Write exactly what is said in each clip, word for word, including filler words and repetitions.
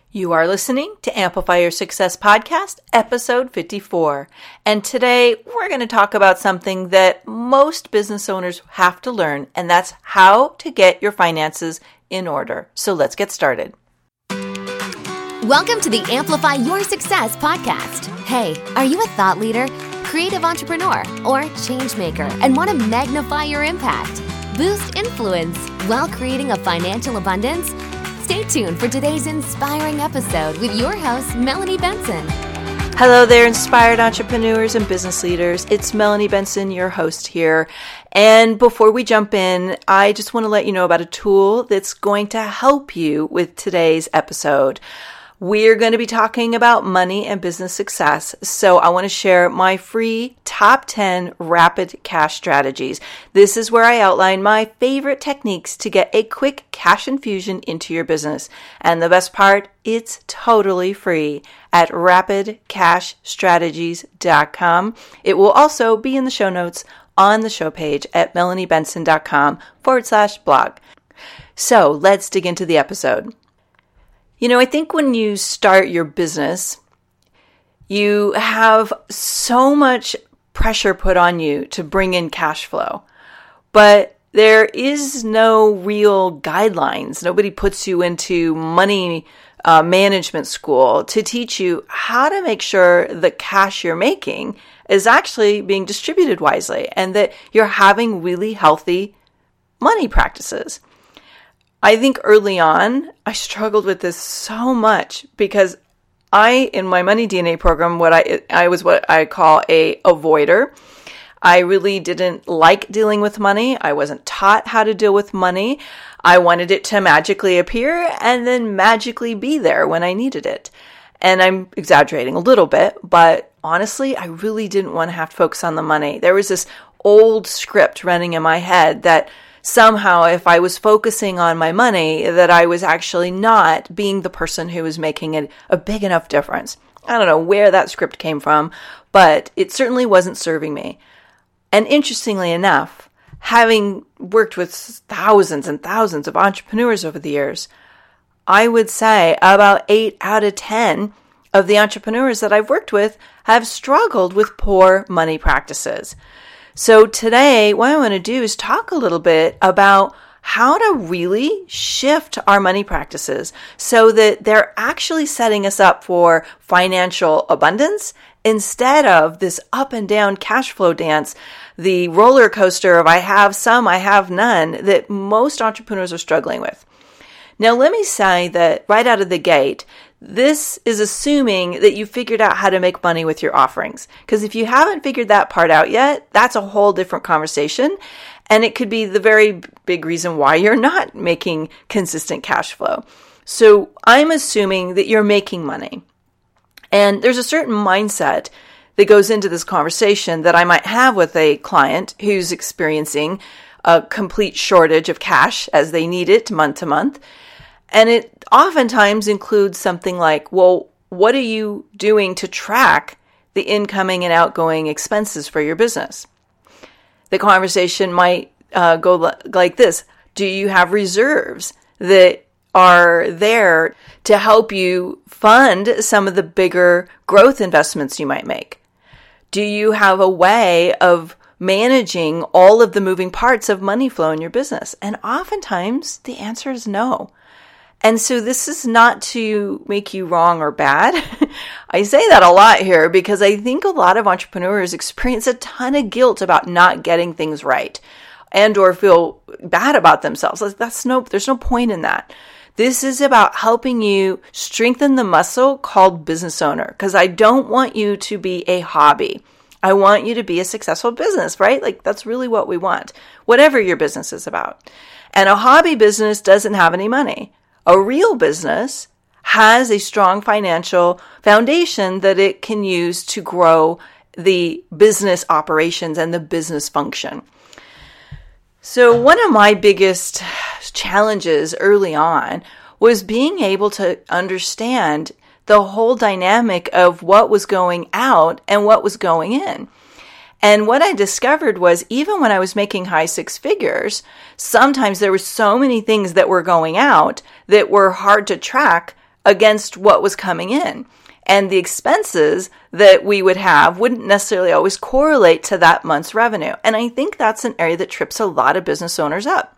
You are listening to Amplify Your Success Podcast, episode fifty-four. And today we're going to talk about something that most business owners have to learn, and that's how to get your finances in order. So let's get started. Welcome to the Amplify Your Success Podcast. Hey, are you a thought leader, creative entrepreneur, or change maker and want to magnify your impact, boost influence while creating a financial abundance? Stay tuned for today's inspiring episode with your host, Melanie Benson. Hello there, inspired entrepreneurs and business leaders. It's Melanie Benson, your host here. And before we jump in, I just want to let you know about a tool that's going to help you with today's episode. We're going to be talking about money and business success. So I want to share my free top ten rapid cash strategies. This is where I outline my favorite techniques to get a quick cash infusion into your business. And the best part, it's totally free at rapid cash strategies dot com. It will also be in the show notes on the show page at melaniebenson.com forward slash blog. So let's dig into the episode. You know, I think when you start your business, you have so much pressure put on you to bring in cash flow, but there is no real guidelines. Nobody puts you into money uh, management school to teach you how to make sure the cash you're making is actually being distributed wisely and that you're having really healthy money practices. I think early on, I struggled with this so much because I, in my Money D N A program, what I I was what I call a avoider. I really didn't like dealing with money. I wasn't taught how to deal with money. I wanted it to magically appear and then magically be there when I needed it. And I'm exaggerating a little bit, but honestly, I really didn't want to have to focus on the money. There was this old script running in my head that somehow, if I was focusing on my money, that I was actually not being the person who was making it a big enough difference. I don't know where that script came from, but it certainly wasn't serving me. And interestingly enough, having worked with thousands and thousands of entrepreneurs over the years, I would say about eight out of ten of the entrepreneurs that I've worked with have struggled with poor money practices. So today, what I want to do is talk a little bit about how to really shift our money practices so that they're actually setting us up for financial abundance instead of this up and down cash flow dance, the roller coaster of I have some, I have none, that most entrepreneurs are struggling with. Now, let me say that right out of the gate, this is assuming that you figured out how to make money with your offerings. Because if you haven't figured that part out yet, that's a whole different conversation. And it could be the very big reason why you're not making consistent cash flow. So I'm assuming that you're making money. And there's a certain mindset that goes into this conversation that I might have with a client who's experiencing a complete shortage of cash as they need it month to month. And it oftentimes includes something like, well, what are you doing to track the incoming and outgoing expenses for your business? The conversation might uh, go like this. Do you have reserves that are there to help you fund some of the bigger growth investments you might make? Do you have a way of managing all of the moving parts of money flow in your business? And oftentimes the answer is no. And so this is not to make you wrong or bad. I say that a lot here because I think a lot of entrepreneurs experience a ton of guilt about not getting things right and or feel bad about themselves. That's no, there's no point in that. This is about helping you strengthen the muscle called business owner because I don't want you to be a hobby. I want you to be a successful business, right? Like that's really what we want, whatever your business is about. And a hobby business doesn't have any money. A real business has a strong financial foundation that it can use to grow the business operations and the business function. So one of my biggest challenges early on was being able to understand the whole dynamic of what was going out and what was going in. And what I discovered was even when I was making high six figures, sometimes there were so many things that were going out that were hard to track against what was coming in. And the expenses that we would have wouldn't necessarily always correlate to that month's revenue. And I think that's an area that trips a lot of business owners up.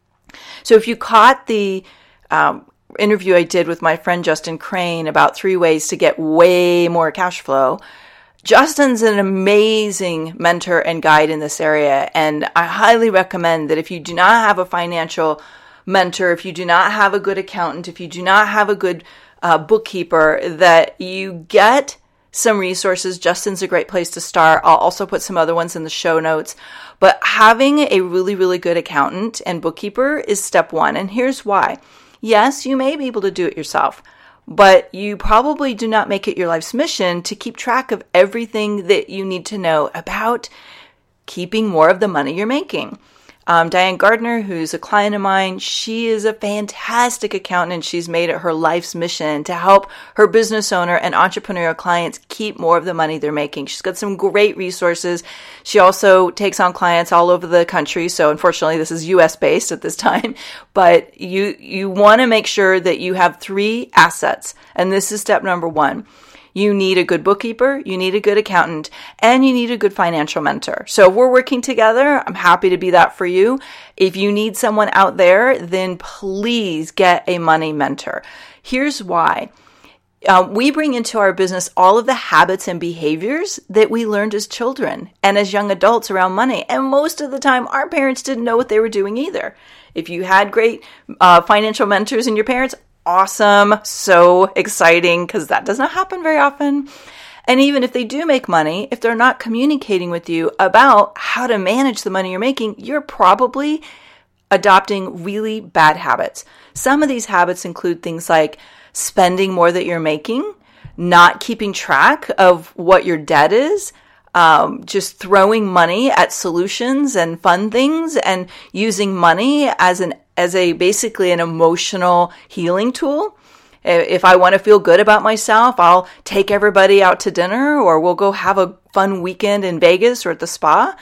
So if you caught the um, interview I did with my friend Justin Crane about three ways to get way more cash flow, Justin's an amazing mentor and guide in this area. And I highly recommend that if you do not have a financial mentor, if you do not have a good accountant, if you do not have a good uh, bookkeeper, that you get some resources. Justin's a great place to start. I'll also put some other ones in the show notes. But having a really, really good accountant and bookkeeper is step one. And here's why. Yes, you may be able to do it yourself, but you probably do not make it your life's mission to keep track of everything that you need to know about keeping more of the money you're making. Um, Diane Gardner, who's a client of mine, she is a fantastic accountant, and she's made it her life's mission to help her business owner and entrepreneurial clients keep more of the money they're making. She's got some great resources. She also takes on clients all over the country. So unfortunately, this is U S based at this time, but you, you want to make sure that you have three assets. And this is step number one. You need a good bookkeeper, you need a good accountant, and you need a good financial mentor. So if we're working together, I'm happy to be that for you. If you need someone out there, then please get a money mentor. Here's why. Uh, we bring into our business all of the habits and behaviors that we learned as children and as young adults around money. And most of the time, our parents didn't know what they were doing either. If you had great uh, financial mentors in your parents, awesome, so exciting, because that does not happen very often. And even if they do make money, if they're not communicating with you about how to manage the money you're making, you're probably adopting really bad habits. Some of these habits include things like spending more that you're making, not keeping track of what your debt is, um, just throwing money at solutions and fun things, and using money as an as a basically an emotional healing tool. If I want to feel good about myself, I'll take everybody out to dinner, or we'll go have a fun weekend in Vegas or at the spa.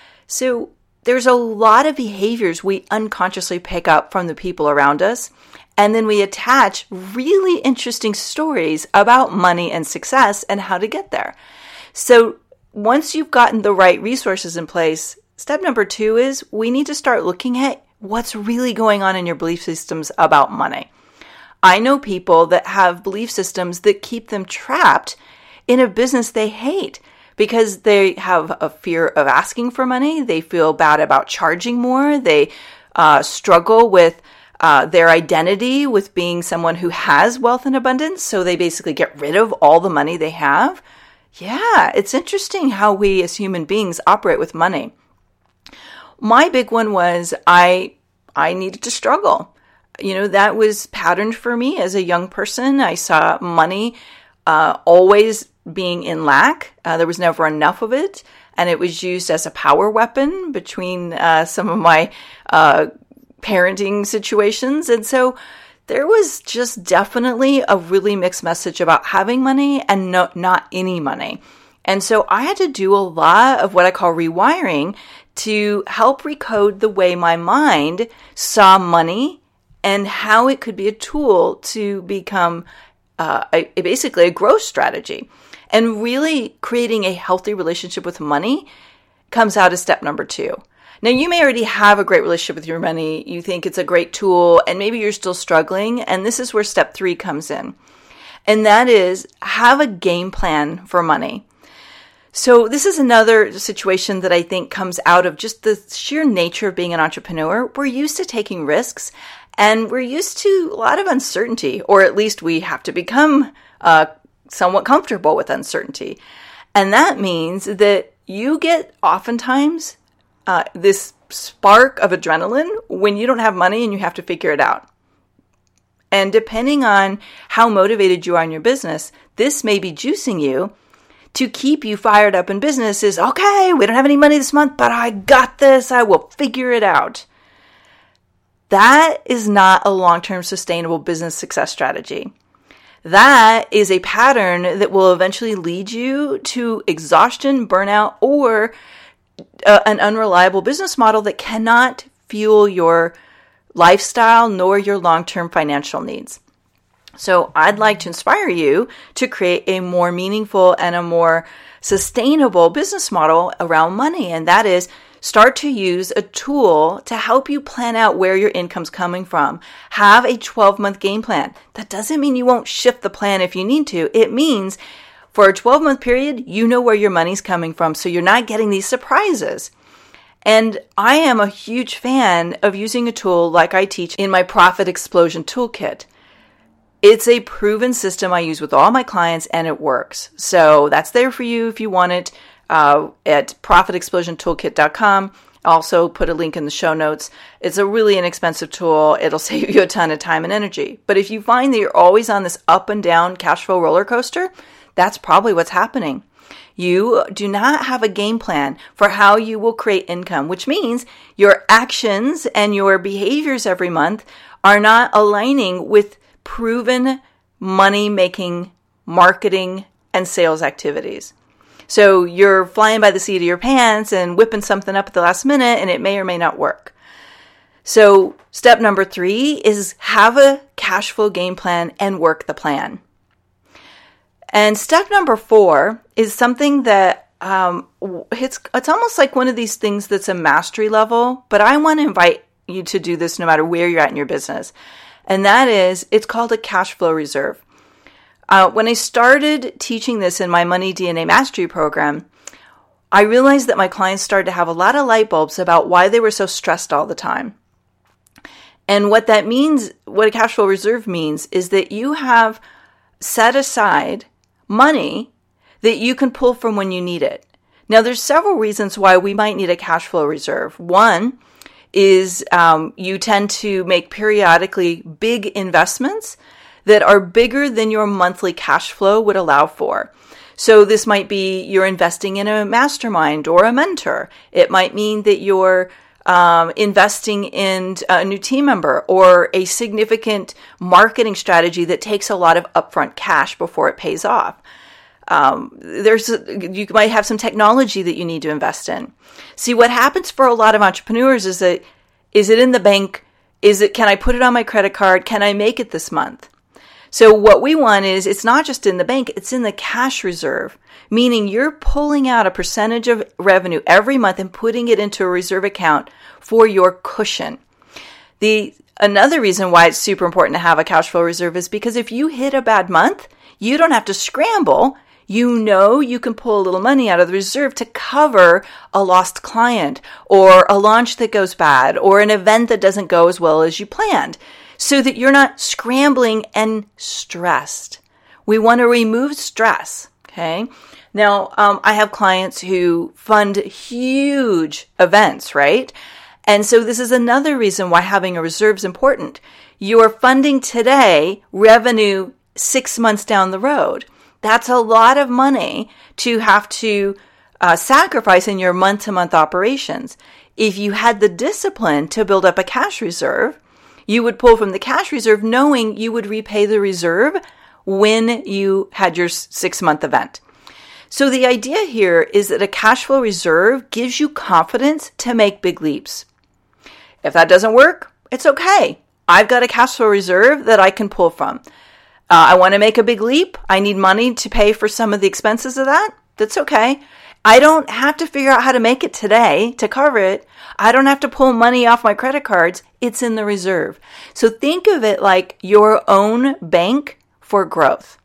So there's a lot of behaviors we unconsciously pick up from the people around us. And then we attach really interesting stories about money and success and how to get there. So once you've gotten the right resources in place, step number two is we need to start looking at what's really going on in your belief systems about money. I know people that have belief systems that keep them trapped in a business they hate because they have a fear of asking for money. They feel bad about charging more. They uh, struggle with uh, their identity with being someone who has wealth and abundance. So they basically get rid of all the money they have. Yeah, it's interesting how we as human beings operate with money. My big one was I I needed to struggle. You know, that was patterned for me as a young person. I saw money uh, always being in lack. Uh, there was never enough of it. And it was used as a power weapon between uh, some of my uh, parenting situations. And so there was just definitely a really mixed message about having money and no, not any money. And so I had to do a lot of what I call rewiring to help recode the way my mind saw money and how it could be a tool to become uh, a, a basically a growth strategy. And really creating a healthy relationship with money comes out as step number two. Now, you may already have a great relationship with your money. You think it's a great tool, and maybe you're still struggling. And this is where step three comes in. And that is have a game plan for money. So this is another situation that I think comes out of just the sheer nature of being an entrepreneur. We're used to taking risks, and we're used to a lot of uncertainty, or at least we have to become uh, somewhat comfortable with uncertainty. And that means that you get oftentimes uh, this spark of adrenaline when you don't have money and you have to figure it out. And depending on how motivated you are in your business, this may be juicing you to keep you fired up in business. Is, okay, we don't have any money this month, but I got this. I will figure it out. That is not a long-term sustainable business success strategy. That is a pattern that will eventually lead you to exhaustion, burnout, or uh, an unreliable business model that cannot fuel your lifestyle nor your long-term financial needs. So I'd like to inspire you to create a more meaningful and a more sustainable business model around money. And that is, start to use a tool to help you plan out where your income's coming from. Have a twelve-month game plan. That doesn't mean you won't shift the plan if you need to. It means for a twelve-month period, you know where your money's coming from, so you're not getting these surprises. And I am a huge fan of using a tool like I teach in my Profit Explosion Toolkit. It's a proven system I use with all my clients, and it works. So that's there for you if you want it uh, at profit explosion toolkit dot com. Also put a link in the show notes. It's a really inexpensive tool. It'll save you a ton of time and energy. But if you find that you're always on this up and down cash flow roller coaster, that's probably what's happening. You do not have a game plan for how you will create income, which means your actions and your behaviors every month are not aligning with proven money-making marketing and sales activities. So you're flying by the seat of your pants and whipping something up at the last minute, and it may or may not work. So step number three is have a cash flow game plan and work the plan. And step number four is something that um, it's, it's almost like one of these things that's a mastery level, but I want to invite you to do this no matter where you're at in your business. And that is, it's called a cash flow reserve. Uh, when I started teaching this in my Money D N A Mastery program, I realized that my clients started to have a lot of light bulbs about why they were so stressed all the time. And what that means, what a cash flow reserve means, is that you have set aside money that you can pull from when you need it. Now, there's several reasons why we might need a cash flow reserve. One is um, you tend to make periodically big investments that are bigger than your monthly cash flow would allow for. So this might be you're investing in a mastermind or a mentor. It might mean that you're um, investing in a new team member or a significant marketing strategy that takes a lot of upfront cash before it pays off. Um, there's, you might have some technology that you need to invest in. See, what happens for a lot of entrepreneurs is that, is it in the bank? Is it, can I put it on my credit card? Can I make it this month? So what we want is, it's not just in the bank, it's in the cash reserve, meaning you're pulling out a percentage of revenue every month and putting it into a reserve account for your cushion. The, another reason why it's super important to have a cash flow reserve is because if you hit a bad month, you don't have to scramble. You know you can pull a little money out of the reserve to cover a lost client or a launch that goes bad or an event that doesn't go as well as you planned, so that you're not scrambling and stressed. We want to remove stress, okay? Now, um, I have clients who fund huge events, right? And so this is another reason why having a reserve is important. You're funding today revenue six months down the road. That's a lot of money to have to uh, sacrifice in your month-to-month operations. If you had the discipline to build up a cash reserve, you would pull from the cash reserve knowing you would repay the reserve when you had your six-month event. So the idea here is that a cash flow reserve gives you confidence to make big leaps. If that doesn't work, it's okay. I've got a cash flow reserve that I can pull from. Uh, I want to make a big leap. I need money to pay for some of the expenses of that. That's okay. I don't have to figure out how to make it today to cover it. I don't have to pull money off my credit cards. It's in the reserve. So think of it like your own bank for growth.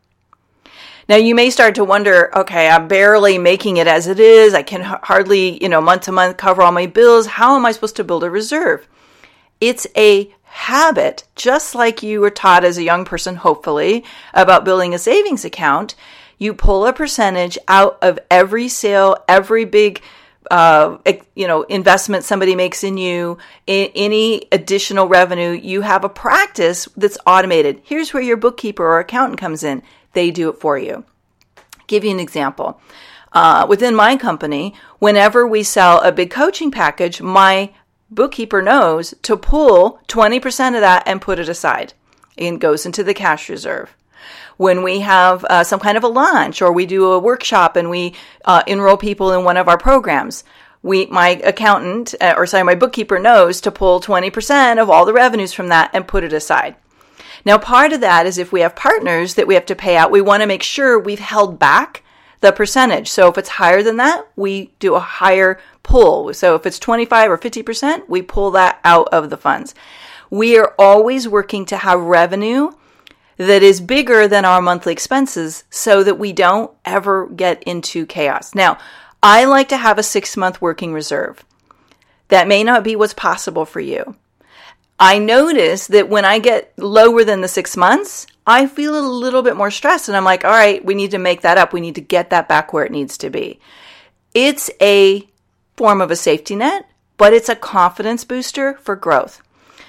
Now you may start to wonder, okay, I'm barely making it as it is. I can hardly, you know, month to month cover all my bills. How am I supposed to build a reserve? It's a habit, just like you were taught as a young person, hopefully, about building a savings account. You pull a percentage out of every sale, every big, uh, you know, investment somebody makes in you, in any additional revenue. You have a practice that's automated. Here's where your bookkeeper or accountant comes in. They do it for you. Give you an example. Uh, within my company, whenever we sell a big coaching package, my bookkeeper knows to pull twenty percent of that and put it aside. It goes into the cash reserve. When we have uh, some kind of a launch or we do a workshop and we uh, enroll people in one of our programs, we, my accountant, uh, or sorry, my bookkeeper knows to pull twenty percent of all the revenues from that and put it aside. Now, part of that is if we have partners that we have to pay out, we want to make sure we've held back the percentage. So if it's higher than that, we do a higher pull. So if it's twenty-five or fifty percent, we pull that out of the funds. We are always working to have revenue that is bigger than our monthly expenses so that we don't ever get into chaos. Now, I like to have a six-month working reserve. That may not be what's possible for you. I notice that when I get lower than the six months, I feel a little bit more stressed. And I'm like, all right, we need to make that up. We need to get that back where it needs to be. It's a form of a safety net, but it's a confidence booster for growth.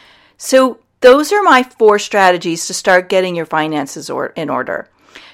So those are my four strategies to start getting your finances or, in order.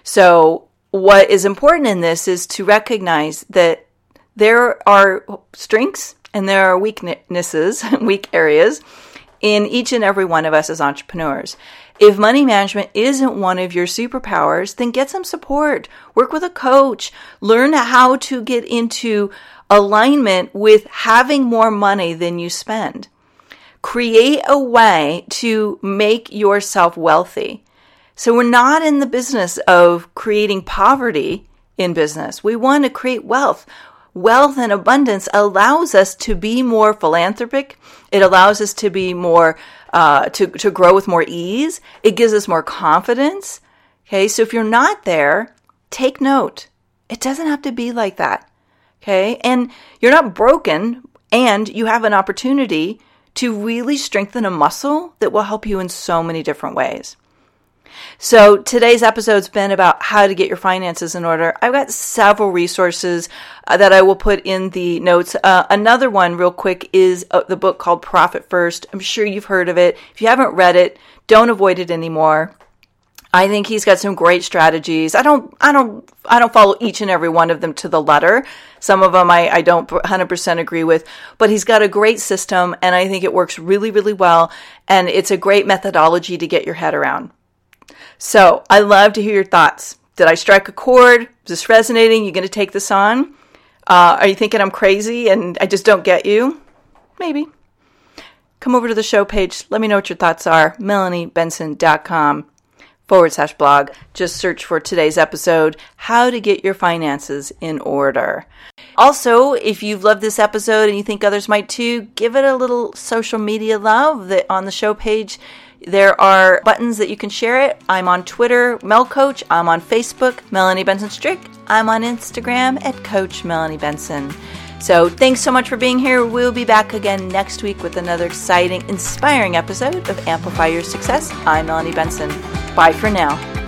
So what is important in this is to recognize that there are strengths and there are weaknesses, weak areas in each and every one of us as entrepreneurs. If money management isn't one of your superpowers, then get some support. Work with a coach. Learn how to get into alignment with having more money than you spend. Create a way to make yourself wealthy. So we're not in the business of creating poverty in business. We want to create wealth. Wealth and abundance allows us to be more philanthropic. It allows us to be more, uh, to, to grow with more ease. It gives us more confidence. Okay, so if you're not there, take note. It doesn't have to be like that. Okay, and you're not broken, and you have an opportunity to really strengthen a muscle that will help you in so many different ways. So today's episode's been about how to get your finances in order. I've got several resources uh, that I will put in the notes. Uh, another one real quick is uh, the book called Profit First. I'm sure you've heard of it. If you haven't read it, don't avoid it anymore. I think he's got some great strategies. I don't, I don't, I don't follow each and every one of them to the letter. Some of them I, I don't one hundred percent agree with, but he's got a great system and I think it works really, really well. And it's a great methodology to get your head around. So I love to hear your thoughts. Did I strike a chord? Is this resonating? You going to take this on? Uh, are you thinking I'm crazy and I just don't get you? Maybe. Come over to the show page. Let me know what your thoughts are. MelanieBenson.com forward slash blog. Just search for today's episode, How to Get Your Finances in Order. Also, if you've loved this episode and you think others might too, give it a little social media love. That on the show page, there are buttons that you can share it. I'm on Twitter, Mel Coach. I'm on Facebook, Melanie Benson Strick. I'm on Instagram at Coach Melanie Benson. So thanks so much for being here. We'll be back again next week with another exciting, inspiring episode of Amplify Your Success. I'm Melanie Benson. Bye for now.